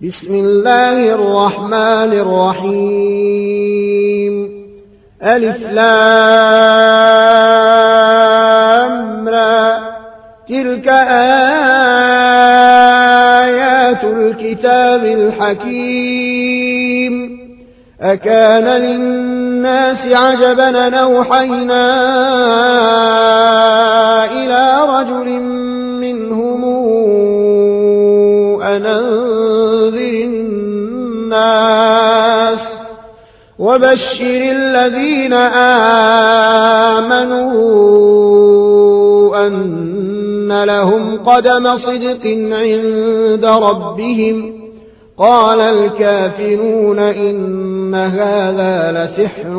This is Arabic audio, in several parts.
بسم الله الرحمن الرحيم ألف لام را تلك آيات الكتاب الحكيم أكان للناس عجبا أن أوحينا إلى رجل منهم أن أنذر الناس وبشر الذين آمنوا أن لهم قدم صدق عند ربهم قال الكافرون إن هذا لسحر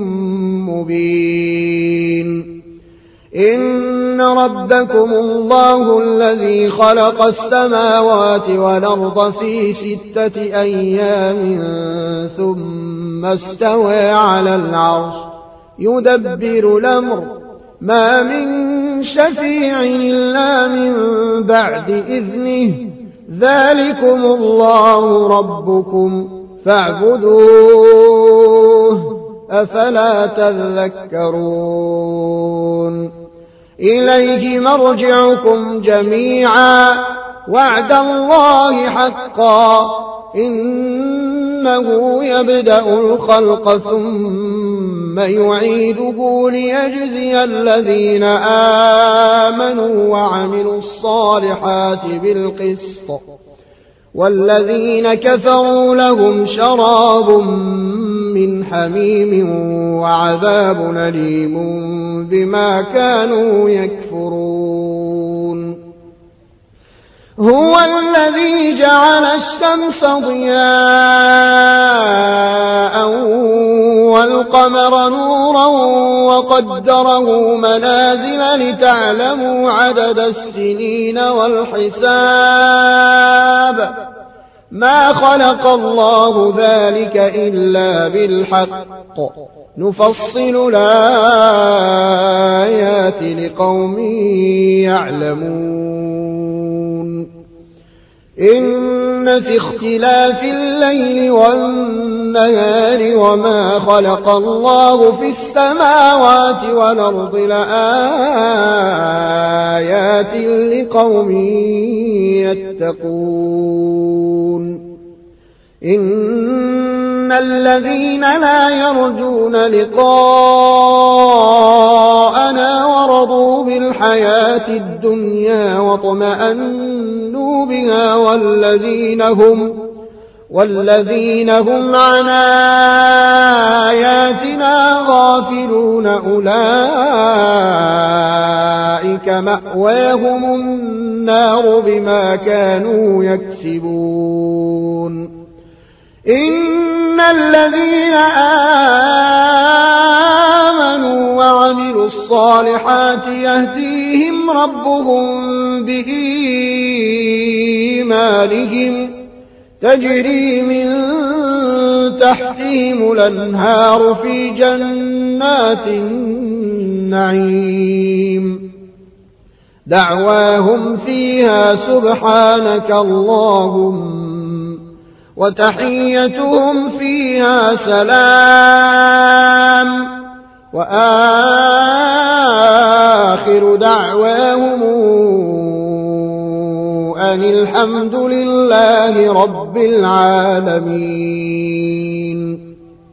مبين إن ربكم الله الذي خلق السماوات والأرض في 6 أيام ثم استوى على العرش يدبر الأمر ما من شفيع إلا من بعد إذنه ذلكم الله ربكم فاعبدوه أفلا تذكرون إليه مرجعكم جميعا وعد الله حقا إنه يبدأ الخلق ثم يعيده ليجزي الذين آمنوا وعملوا الصالحات بالقسط والذين كفروا لهم شراب من حميم وعذاب أليم بما كانوا يكفرون هو الذي جعل الشمس ضياء والقمر نورا وقدره منازل لتعلموا عدد السنين والحساب ما خلق الله ذلك إلا بالحق نفصل الآيات لقوم يعلمون إن في اختلاف الليل والنهار وما خلق الله في السماوات والأرض لآيات لقوم يتقون إن الذين لا يرجون لقاءنا ورضوا بالحياة الدنيا واطمأنوا بها والذين هم عن آياتنا غافلون أولئك مأواهم النار بما كانوا يكسبون إن الذين آمنوا وعملوا الصالحات يهديهم ربهم بإيمانهم تجري من تحتهم الأنهار في جنات النعيم دعواهم فيها سبحانك اللهم وتحيتهم فيها سلام وآخر دعواهم أن الحمد لله رب العالمين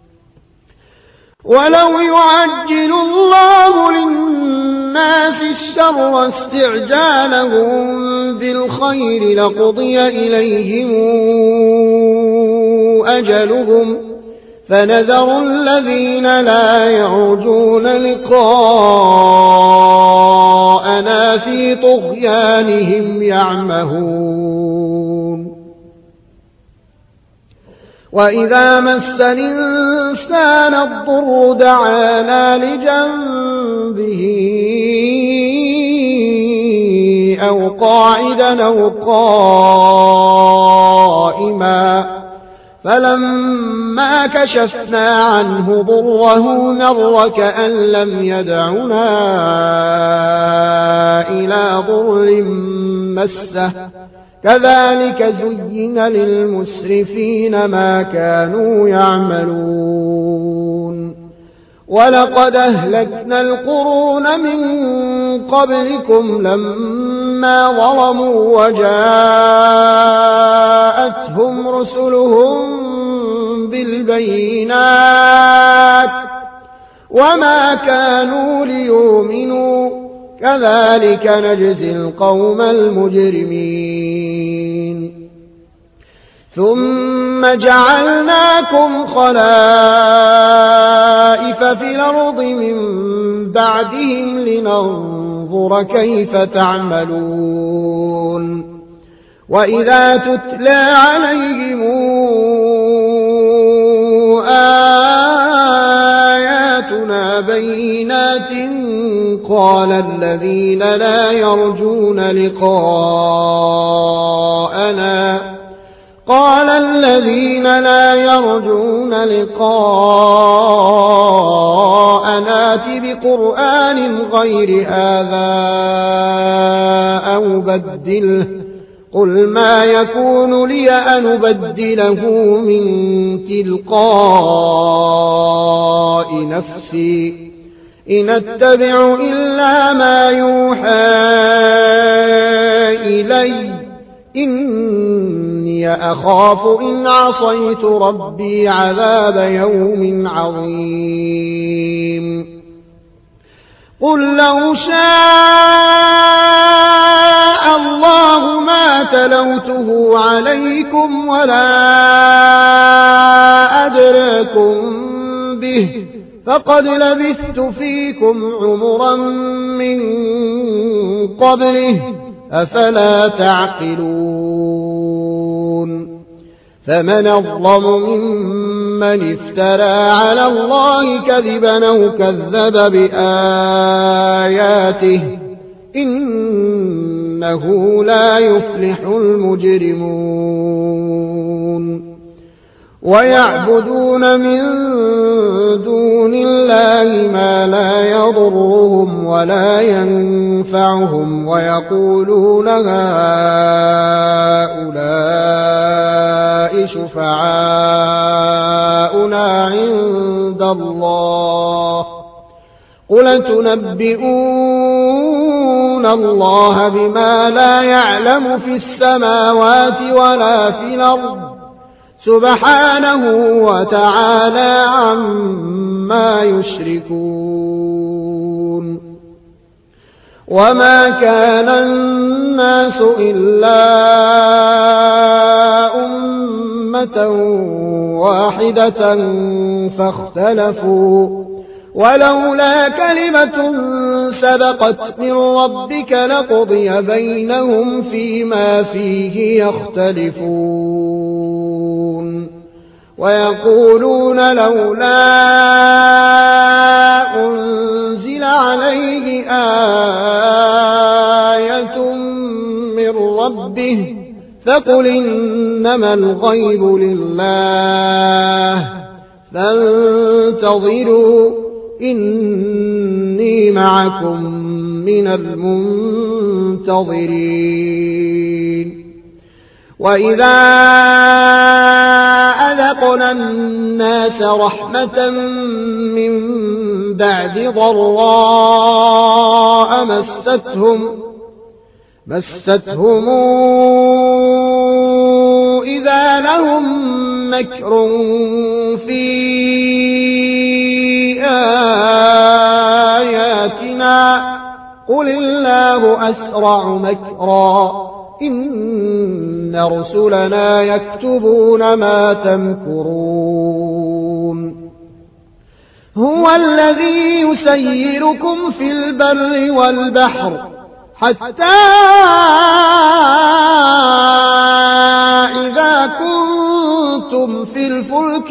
ولو يعجل الله للناس الشر استعجالهم بالخير لقضي إليهم أجلهم فنذر الذين لا يرجون لقاءنا في طغيانهم يعمهون وإذا مس الإنسان الضر دعانا لجنبه أو قاعدا أو قائما فلما كشفنا عنه ضره مر كأن لم يدعنا إلى ضر مسه كذلك زين للمسرفين ما كانوا يعملون ولقد أهلكنا القرون من قبلكم لما ظلموا وجاءتهم رسلهم بالبينات وما كانوا ليؤمنوا كذلك نجزي القوم المجرمين ثم جعلناكم خلائف في الأرض من بعدهم لننظر كيف تعملون وإذا تتلى عليهم آياتنا بينات قال الذين لا يرجون لقاءنا ائت بقرآن غير هذا أو بدله قل ما يكون لي أن أبدله من تلقاء نفسي إن أتبع إلا ما يوحى إلي إني أخاف إن عصيت ربي عذاب يوم عظيم قل لو شاء الله ما تلوته عليكم ولا أدراكم به فقد لبثت فيكم عمرا من قبله أفلا تعقلون فمن أظلم ممن افترى على الله كذبا أو كذب بآياته إنه لا يفلح المجرمون ويعبدون من دون الله ما لا يضرهم ولا ينفعهم ويقولون هؤلاء شفعاؤنا عند الله قل تنبئون الله بما لا يعلم في السماوات ولا في الأرض سبحانه وتعالى عما يشركون وما كان الناس إلا أمة واحدة فاختلفوا ولولا كلمة سبقت من ربك لقضي بينهم فيما فيه يختلفون ويقولون لولا أنزل عليه آية من ربه فقل إنما الغيب لله فانتظروا إني معكم من المنتظرين وإذا أذقنا الناس رحمة من بعد ضراء مستهم إذا لهم مكر في آياتنا قل الله أسرع مكرا إن رسلنا يكتبون ما تمكرون هو الذي يسيركم في البر والبحر حتى إذا كنتم في الفلك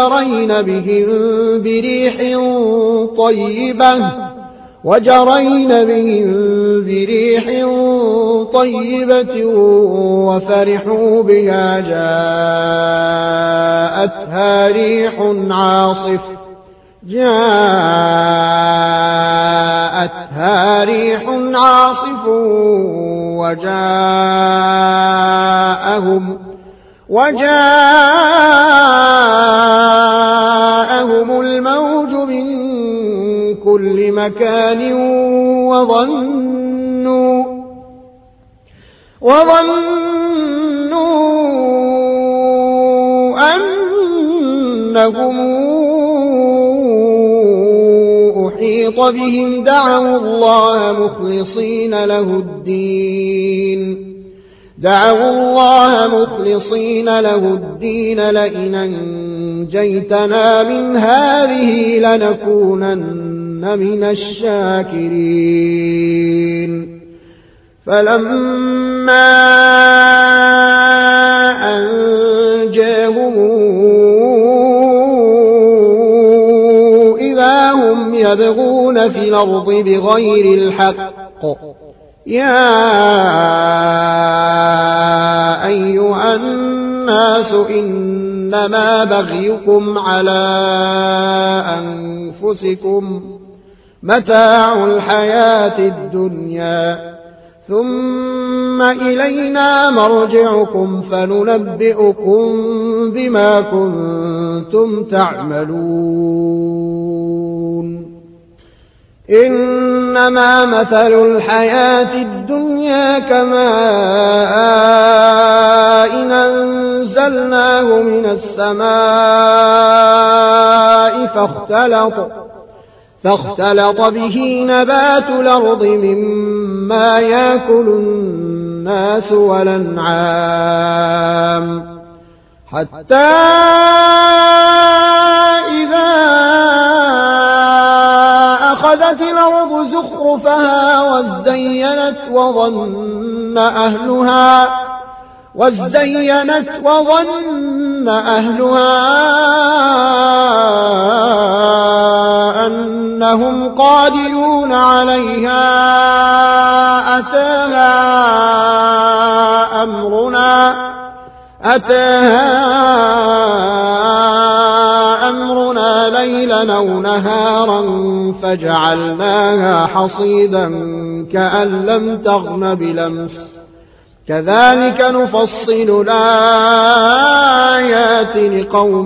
وجرين بهم بريح طيبة وفرحوا بها جاءتها ريح عاصف وجاءهم الموج من كل مكان وظنوا أنهم أحيط بهم دعوا الله مخلصين له الدين لئن أنجيتنا من هذه لنكونن من الشاكرين فلما أنجاهم إذا هم يبغون في الأرض بغير الحق يا أيها الناس إنما بغيكم على أنفسكم متاع الحياة الدنيا ثم إلينا مرجعكم فننبئكم بما كنتم تعملون إنما مثل الحياة الدنيا كماء إن أنزلناه من السماء فاختلط به نبات الأرض مما يأكل الناس والأنعام حتى إذا أخذت الأرض زخرفها وزينت وظن أهلها أنهم قادرون عليها أتاها أمرنا ليلا أو نهارا فجعلناها حصيدا كأن لم تغن بلمس كذلك نفصل الآيات لقوم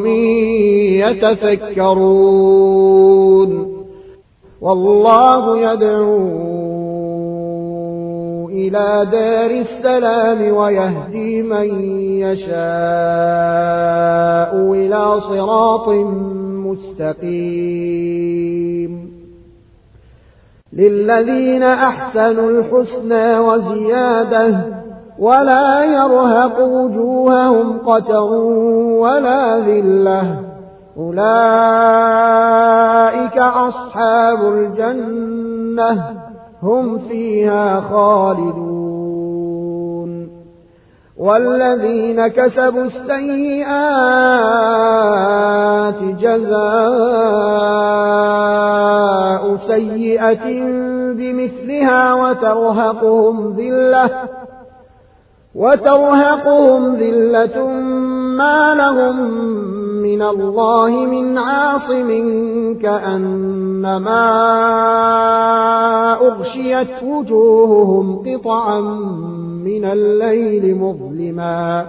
يتفكرون والله يدعو إلى دار السلام ويهدي من يشاء إلى صراط مستقيم للذين أحسنوا الحسنى وزيادة ولا يرهق وجوههم قتر ولا ذلة أولئك أصحاب الجنة هم فيها خالدون والذين كسبوا السيئات جزاء سيئة بمثلها وترهقهم ذلة ما لهم من الله من عاصم كأنما أغشيت وجوههم قطعا من الليل مظلما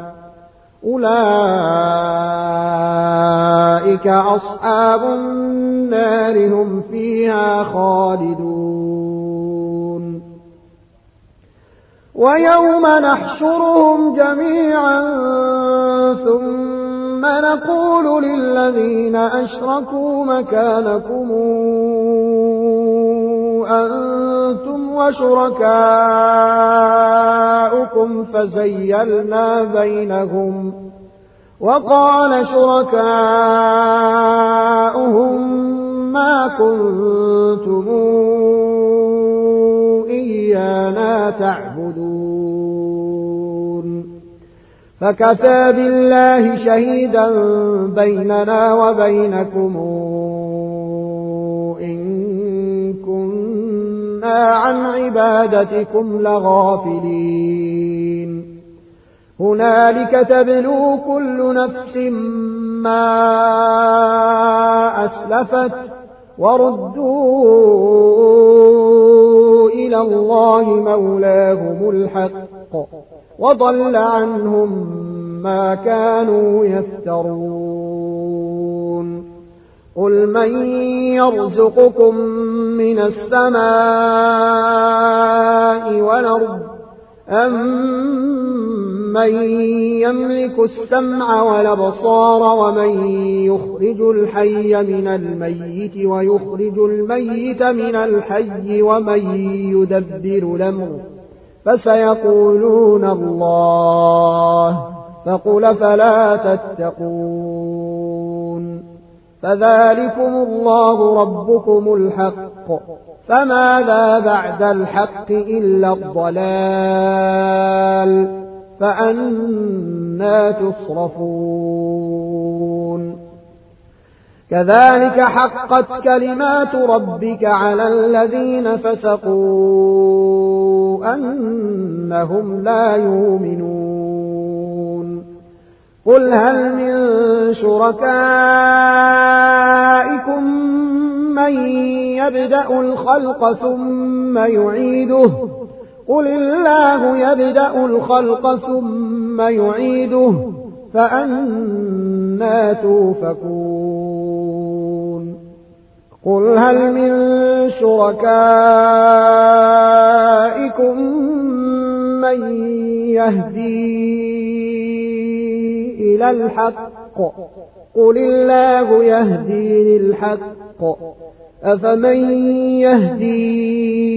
أولئك أصحاب النار هم فيها خالدون ويوم نحشرهم جميعا ثم نقول للذين أشركوا مكانكم أنتم وشركاؤكم فزيلنا بينهم وقال شركاؤهم ما كنتم إيانا تعبدون فكفى بالله شهيدا بيننا وبينكم إن كنا عن عبادتكم لغافلين هنالك تبلو كل نفس ما أسلفت وردوا إلى الله مولاهم الحق وضل عنهم ما كانوا يفترون قل من يرزقكم من السماء والأرض أمن يملك السمع والأبصار ومن يخرج الحي من الميت ويخرج الميت من الحي ومن يدبر الأمر فسيقولون الله فقل فلا تتقون فذلكم الله ربكم الحق فماذا بعد الحق إلا الضلال فأنى تصرفون كذلك حقت كلمات ربك على الذين فسقوا أنهم لا يؤمنون قل هل من شركائكم من يبدأ الخلق ثم يعيده قل الله يبدأ الخلق ثم يعيده فأنى توفكون قل هل من شركائكم من يهدي إلى الحق قل الله يهدي للحق أفمن يهدي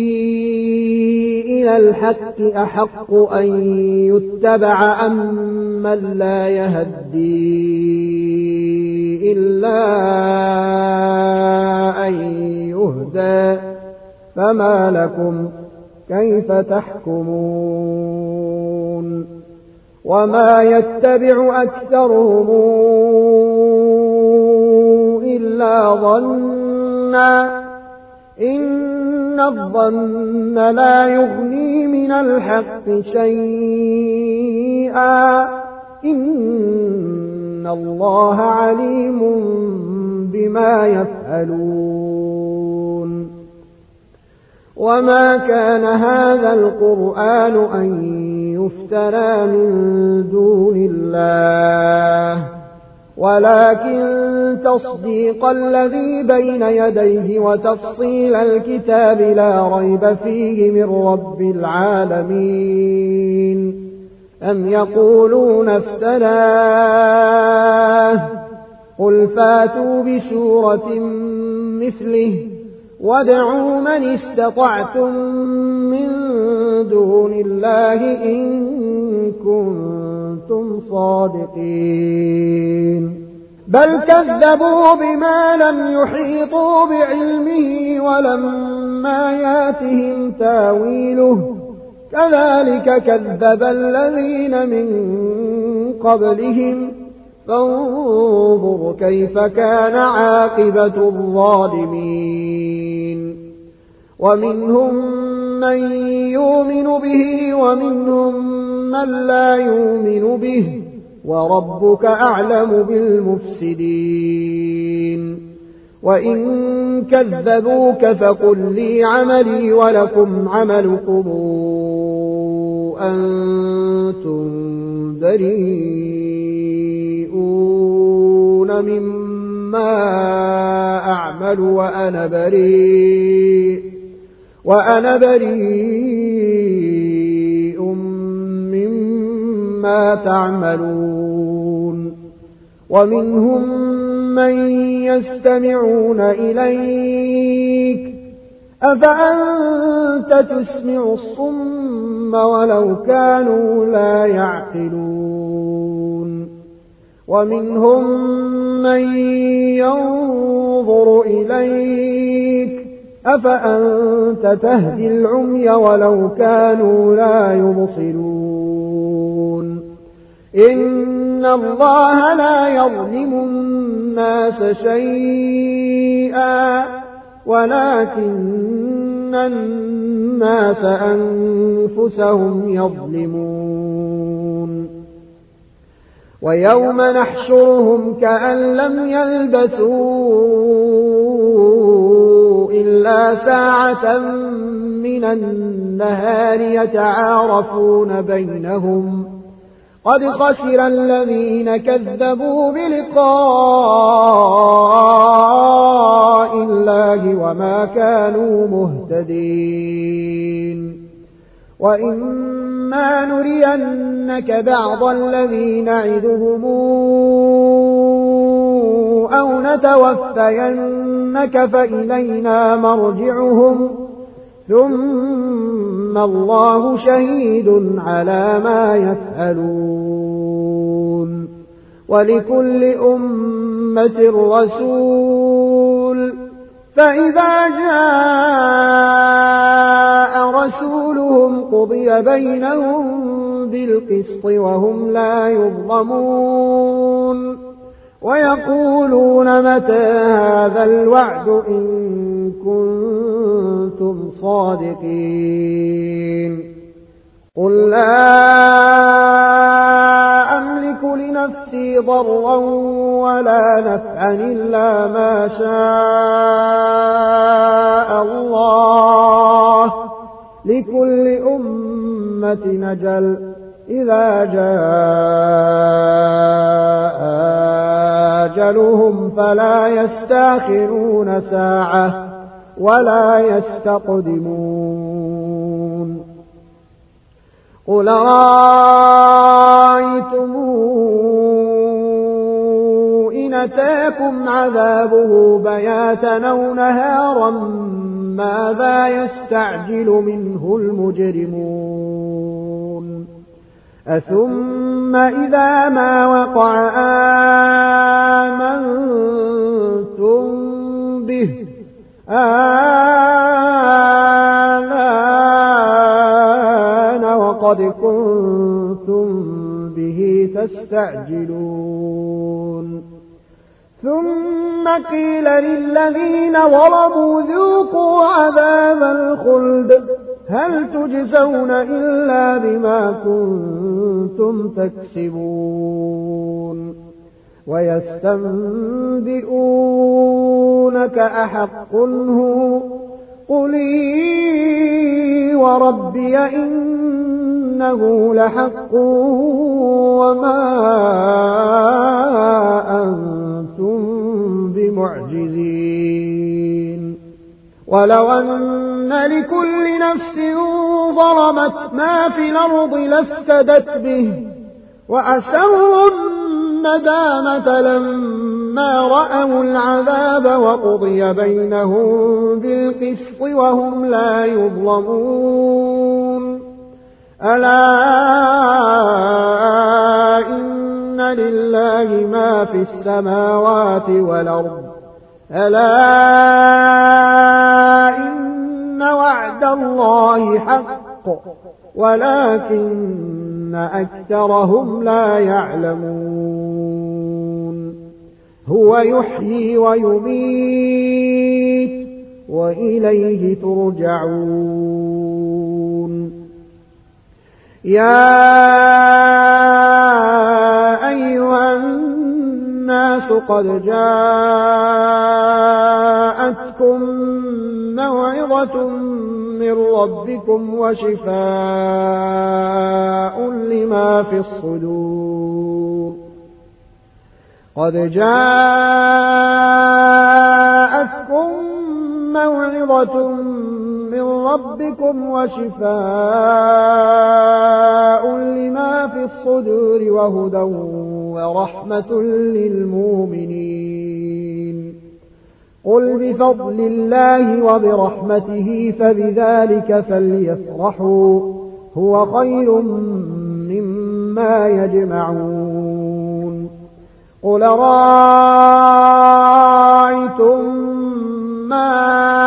إلى الحق أحق أن يتبع أم من لا يهدي إلا أن يهدى فما لكم كيف تحكمون وما يتبع أكثرهم إلا ظنا إن الظن لا يغني من الحق شيئا إن الله عليم بما يفعلون وما كان هذا القرآن أن يفترى من دون الله ولكن تصديق الذي بين يديه وتفصيل الكتاب لا ريب فيه من رب العالمين أم يقولون افتراه قل فاتوا بسورة مثله وادعوا من استطعتم من دون الله إن كنتم صادقين بل كذبوا بما لم يحيطوا بعلمه ولما ياتهم تاويله كذلك كذب الذين من قبلهم فانظر كيف كان عاقبة الظالمين ومنهم من يؤمن به ومنهم من لا يؤمن به وربك أعلم بالمفسدين وإن كذبوك فقل لي عملي ولكم عملكم أنتم بريئون مما أعمل وأنا بريء مما تعملون ومنهم من يستمعون إليك أفأنت تسمع الصم ولو كانوا لا يعقلون ومنهم من ينظر إليك أفأنت تهدي العمي ولو كانوا لا يبصرون إن الله لا يظلم الناس شيئا ولكن الناس أنفسهم يظلمون ويوم نحشرهم كأن لم يلبثوا إلا ساعة من النهار يتعارفون بينهم قد خسر الذين كذبوا بلقاء الله وما كانوا مهتدين وإما نرينك بعض الذي نعدهم أو نتوفينك فإلينا مرجعهم ثم الله شهيد على ما يفعلون ولكل أمة رسول فإذا جاء رسولهم قضي بينهم بالقسط وهم لا يظلمون ويقولون متى هذا الوعد إن كنتم صادقين قل لا أملك لنفسي ضرا ولا نفعا إلا ما شاء الله لكل أمة أجل إذا جاء أجلهم فلا يستأخرون ساعة ولا يستقدمون قل رأيتم إن أتاكم عذابه بياتا أو نهارا ماذا يستعجل منه المجرمون أثم إذا ما وقع آمنتم به آلان وقد كنتم به تستعجلون ثم قيل للذين ظلموا ذوقوا عذاب الخلد هل تجزون إلا بما كنتم تكسبون ويستنبئونك أحق هو قل إي وربي إنه لحق وما أنتم بمعجزين ولو أن لكل نفس ظلمت ما في الأرض لافتدت به وأسروا الندامة لما رأوا العذاب وقضي بينهم بالقسط وهم لا يظلمون ألا إن لله ما في السماوات والأرض ألا إن وعد الله حق ولكن أكثرهم لا يعلمون هو يحيي ويميت وإليه ترجعون يا أيها الناس قد جاءتكم موعظة من ربكم وشفاء لما في الصدور قد جاءتكم موعظة من ربكم وشفاء لما في الصدور وهدى ورحمة للمؤمنين قل بفضل الله وبرحمته فبذلك فليفرحوا هو خير مما يجمعون قل رأيتم ما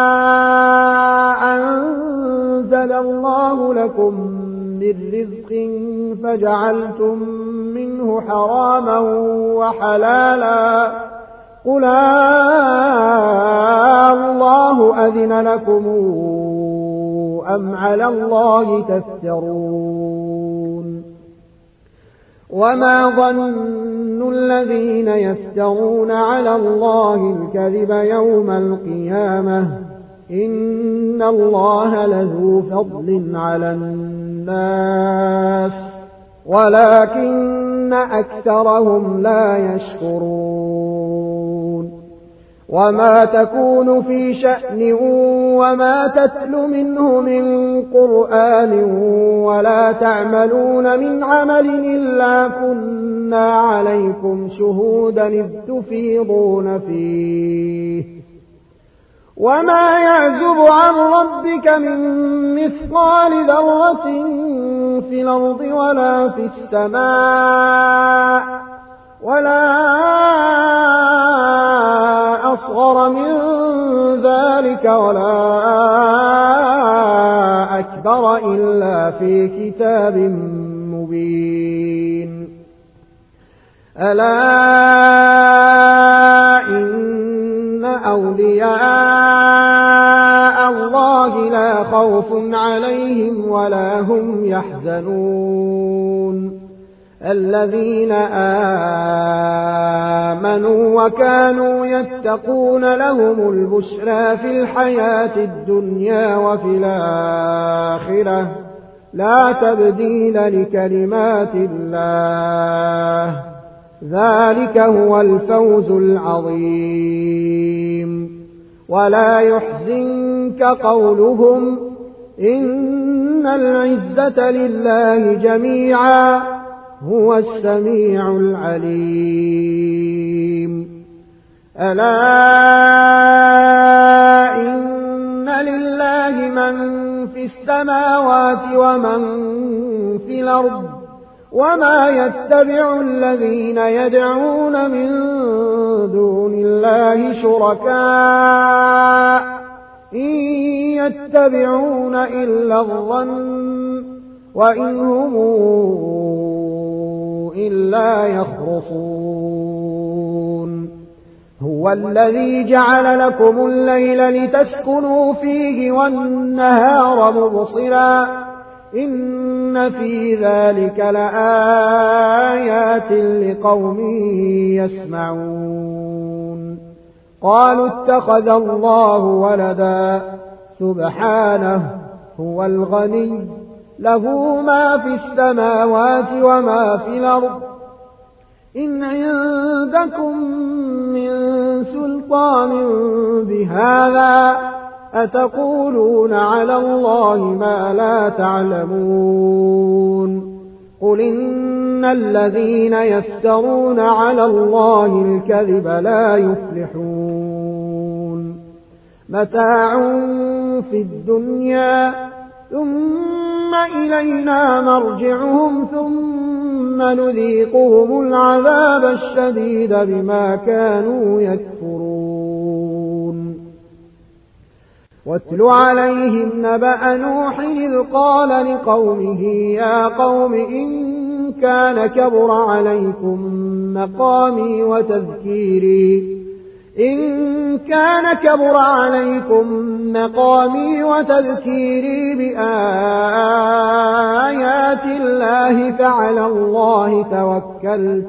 أنزل الله لكم من رزق فجعلتم منه حراما وحلالا قل الله أذن لكم أم على الله تفترون وما ظن الذين يفترون على الله الكذب يوم القيامة إن الله لذو فضل على الناس ولكن أكثرهم لا يشكرون وما تكون في شأن وما تتل منه من قرآن ولا تعملون من عمل إلا كنا عليكم شهودا إذ تفيضون فيه وما يعزب عن ربك من مثقال ذرة في الأرض ولا في السماء ولا أصغر من ذلك ولا أكبر إلا في كتاب مبين ألا إن أولياء الله لا خوف عليهم ولا هم يحزنون الذين آمنوا وكانوا يتقون لهم البشرى في الحياة الدنيا وفي الآخرة لا تبديل لكلمات الله ذلك هو الفوز العظيم ولا يحزنك قولهم إن العزة لله جميعا هو السميع العليم ألا إن لله من في السماوات ومن في الأرض وما يتبع الذين يدعون من دون الله شركاء إن يتبعون إلا الظن وإن هم إلا يخرصون هو الذي جعل لكم الليل لتسكنوا فيه والنهار مبصرا إن في ذلك لآيات لقوم يسمعون قالوا اتخذ الله ولدا سبحانه هو الغني له ما في السماوات وما في الأرض إن عندكم من سلطان بهذا أتقولون على الله ما لا تعلمون قل إن الذين يفترون على الله الكذب لا يفلحون متاع في الدنيا ثم إلينا مرجعهم ثم نذيقهم العذاب الشديد بما كانوا يكفرون واتل عليهم نبأ نوح إذ قال لقومه يا قوم إن كان كبر عليكم مقامي وتذكيري بآيات الله فعلى الله توكلت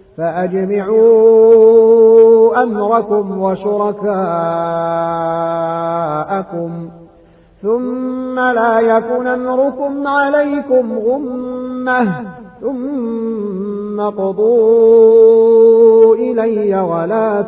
فأجمعوا أمركم وشركاءكم ثم لا يكن أمركم عليكم غمة ثم قضوا إلي ولا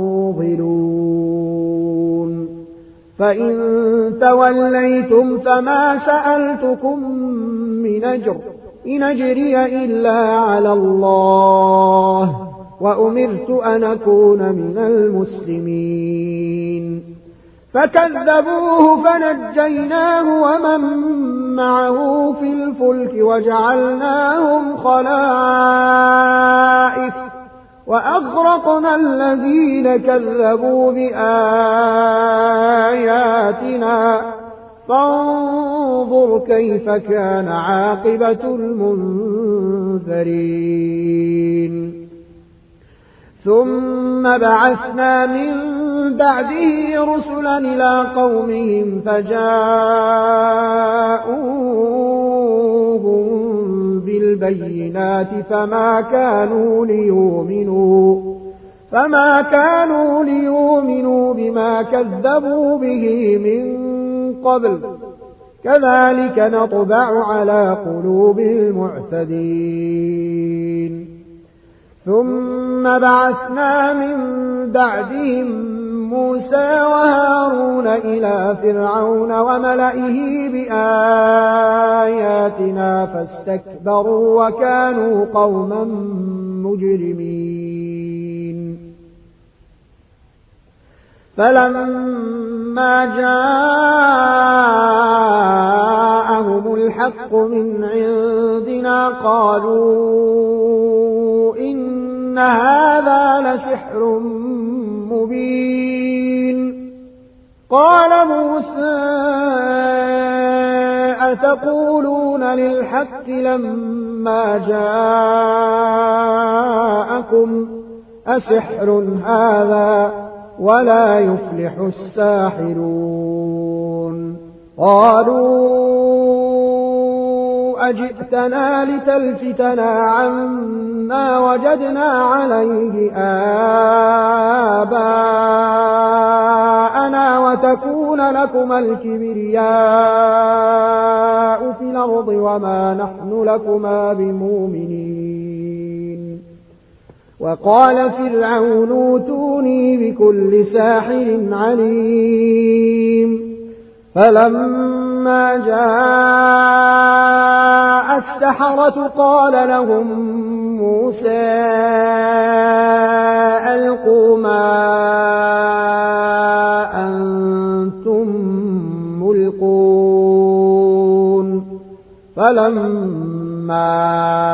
تنظرون فإن توليتم فما سألتكم من أجر إن أجري إلا على الله وأمرت أن أكون من المسلمين فكذبوه فنجيناه ومن معه في الفلك وجعلناهم خلائف وأغرقنا الذين كذبوا بآياتنا فانظر كيف كان عاقبة المنذرين ثم بعثنا من بعده رسلا إلى قومهم فجاءوهم بالبينات فما فما كانوا ليؤمنوا بما كذبوا به من قبل كذلك نطبع على قلوب المعتدين ثم بعثنا من بعدهم موسى وهارون إلى فرعون وملئه بآياتنا فاستكبروا وكانوا قوما مجرمين فلما جاءهم الحق من عندنا قالوا إن هذا لسحر مبين قال موسى أتقولون للحق لما جاءكم أسحر هذا ولا يفلح الساحرون قالوا أجئتنا لتلفتنا عما وجدنا عليه آباءنا وتكون لكما الكبرياء في الأرض وما نحن لكما بمؤمنين وقال فرعون اوتوني بكل ساحر عليم فلما جاء السحرة قال لهم موسى ألقوا ما أنتم ملقون فلما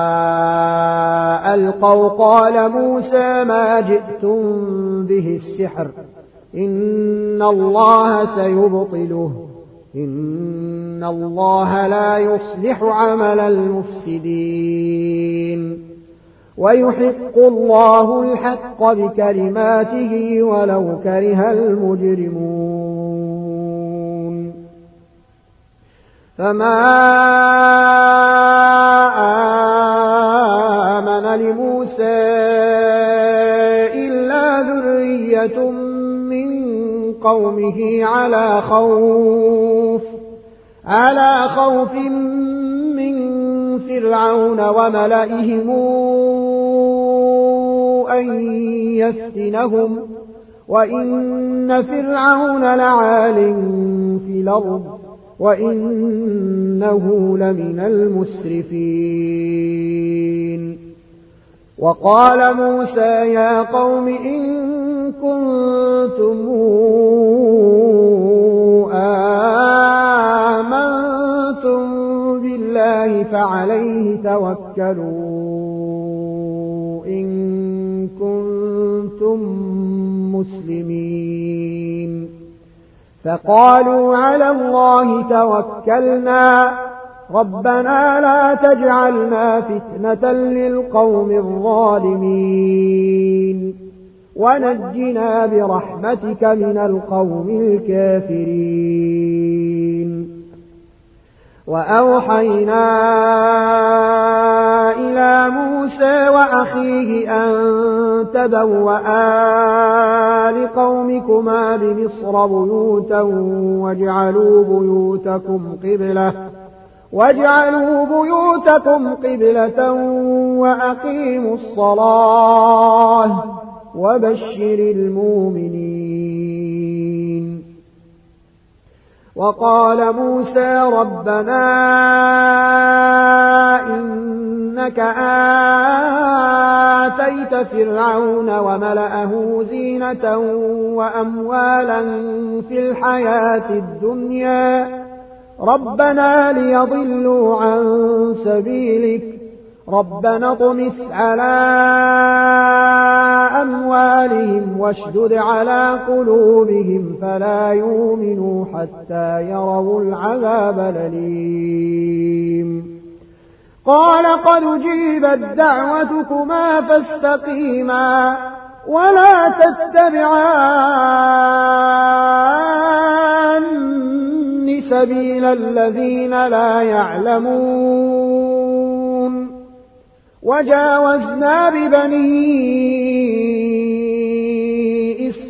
ألقوا قال موسى ما جئتم به السحر إن الله سيبطله إن الله لا يصلح عمل المفسدين ويحق الله الحق بكلماته ولو كره المجرمون فما آمن لموسى إلا ذرية من قومه على خوف من فرعون وملئهم أن يفتنهم وإن فرعون لعال في الأرض وإنه لمن المسرفين وقال موسى يا قوم إن كنتم آمنتم بالله فعليه توكلوا إن كنتم مسلمين فقالوا على الله توكلنا ربنا لا تجعلنا فتنة للقوم الظالمين ونجنا برحمتك من القوم الكافرين وأوحينا إلى موسى وأخيه أن تبوأا لقومكما بمصر بيوتا واجعلوا بيوتكم قبلة وأقيموا الصلاة وبشر المؤمنين وقال موسى ربنا إنك آتيت فرعون وملأه زينة وأموالا في الحياة الدنيا ربنا ليضلوا عن سبيلك ربنا اطمس على أموالهم واشدد على قلوبهم فلا يؤمنوا حتى يروا العذاب الأليم قال قد أجيبت دعوتكما فاستقيما ولا تتبعان سبيل الذين لا يعلمون وجاوزنا ببني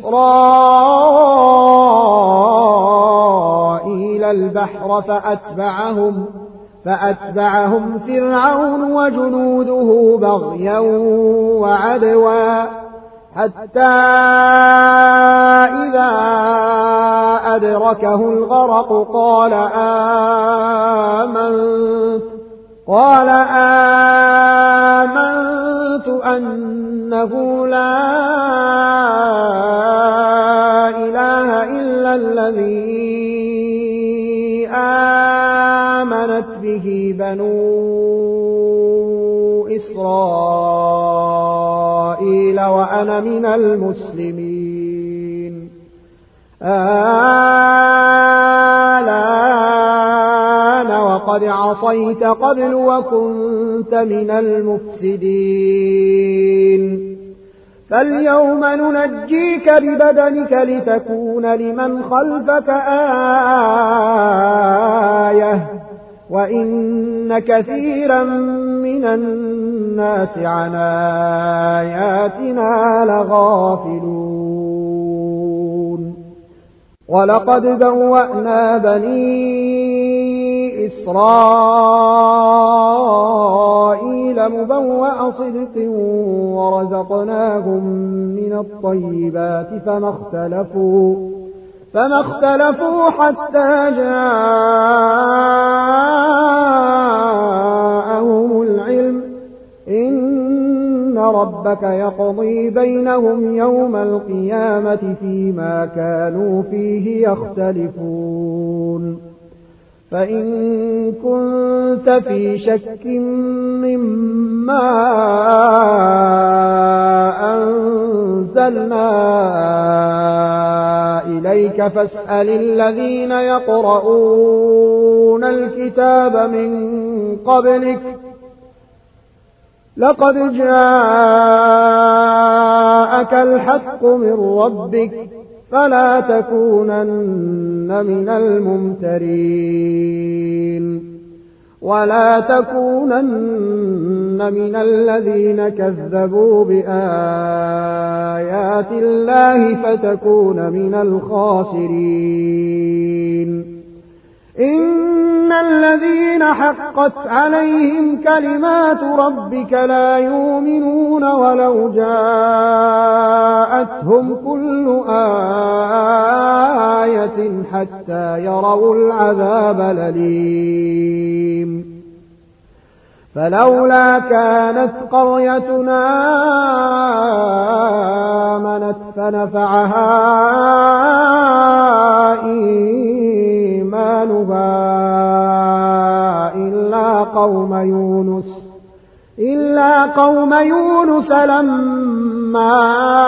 إسرائيل البحر فأتبعهم فرعون وجنوده بغيا وعدوا حتى إذا أدركه الغرق قال آمنت أنه لا إله إلا الذي آمنت به بنو إسرائيل وأنا من المسلمين الآن وقد عصيت قبل وكنت من المفسدين فاليوم ننجيك ببدنك لتكون لمن خلفك آية وإن كثيرا من الناس عن آياتنا لغافلون ولقد بوأنا بني إسرائيل مبوأ صدق ورزقناهم من الطيبات فما اختلفوا حتى جاءهم العلم إن ربك يقضي بينهم يوم القيامة فيما كانوا فيه يختلفون فإن كنت في شك مما أنزلنا إليك فاسأل الذين يقرؤون الكتاب من قبلك لقد جاءك الحق من ربك فلا تكونن من الممترين ولا تكونن من الذين كذبوا بآيات الله فتكون من الخاسرين إن الذين حقت عليهم كلمات ربك لا يؤمنون ولو جاءتهم كل آية حتى يروا العذاب الأليم فلولا كانت قريتنا آمنت فنفعها إيمانها إلا قوم يونس لما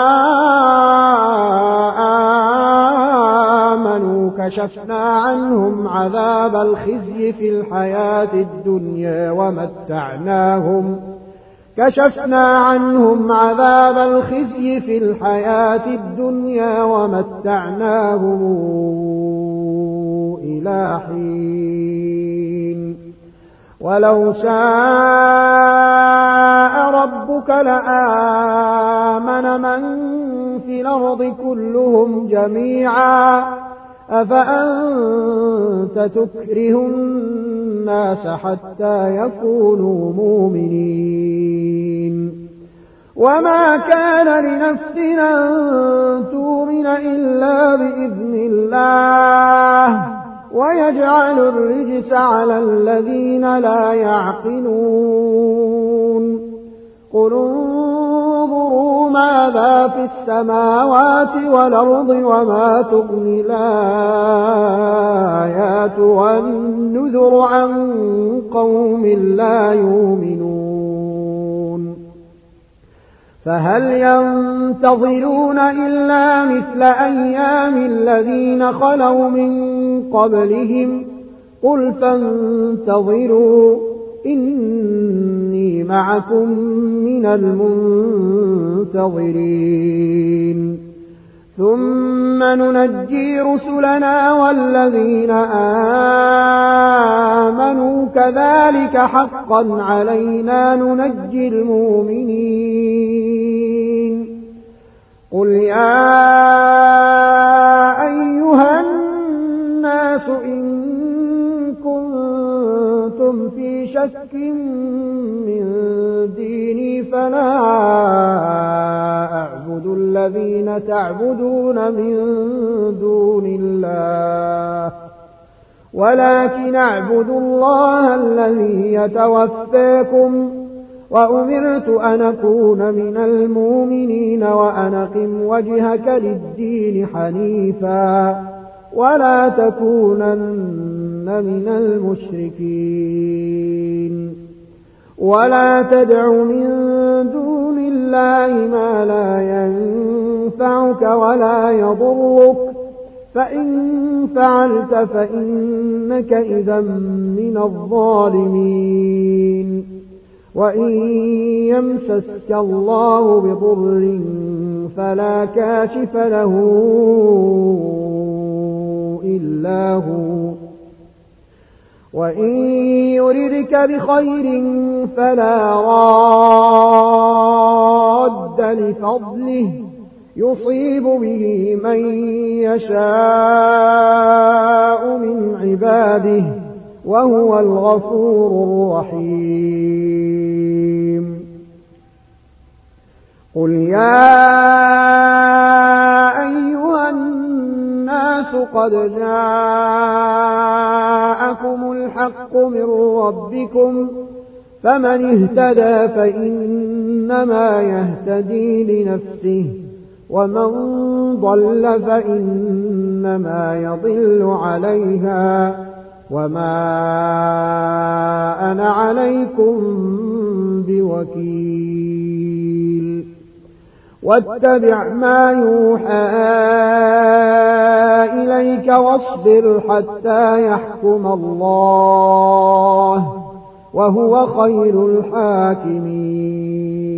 آمنوا كشفنا عنهم عذاب الخزي في الحياة الدنيا ومتعناهم إلى حين ولو شاء ربك لآمن من في الأرض كلهم جميعا أفأنت تكره الناس حتى يكونوا مؤمنين وما كان لنفس أن تؤمن إلا بإذن الله ويجعل الرجس على الذين لا يعقلون قل انظروا ماذا في السماوات والأرض وما تغني الآيات والنذر عن قوم لا يؤمنون فهل ينتظرون إلا مثل أيام الذين خلوا من قبلهم قل فانتظروا إني معكم من المنتظرين ثم ننجي رسلنا والذين آمنوا كذلك حقا علينا ننجي المؤمنين قل يا مشرك من ديني فلا أعبد الذين تعبدون من دون الله ولكن أعبد الله الذي يتوفاكم وأمرت أن أكون من المؤمنين وأن أقم وجهك للدين حنيفا ولا تكونن من المشركين ولا تدع من دون الله ما لا ينفعك ولا يضرك فإن فعلت فإنك إذا من الظالمين وإن يمسسك الله بضر فلا كاشف له إلا هو وإن يردك بخير فلا راد لفضله يصيب به من يشاء من عباده وهو الغفور الرحيم قل يا أيها الناس قد جاءكم الحق من ربكم فمن اهتدى فإنما يهتدي لنفسه ومن ضل فإنما يضل عليها وما أنا عليكم بوكيل واتبع ما يوحى إليك واصبر حتى يحكم الله وهو خير الحاكمين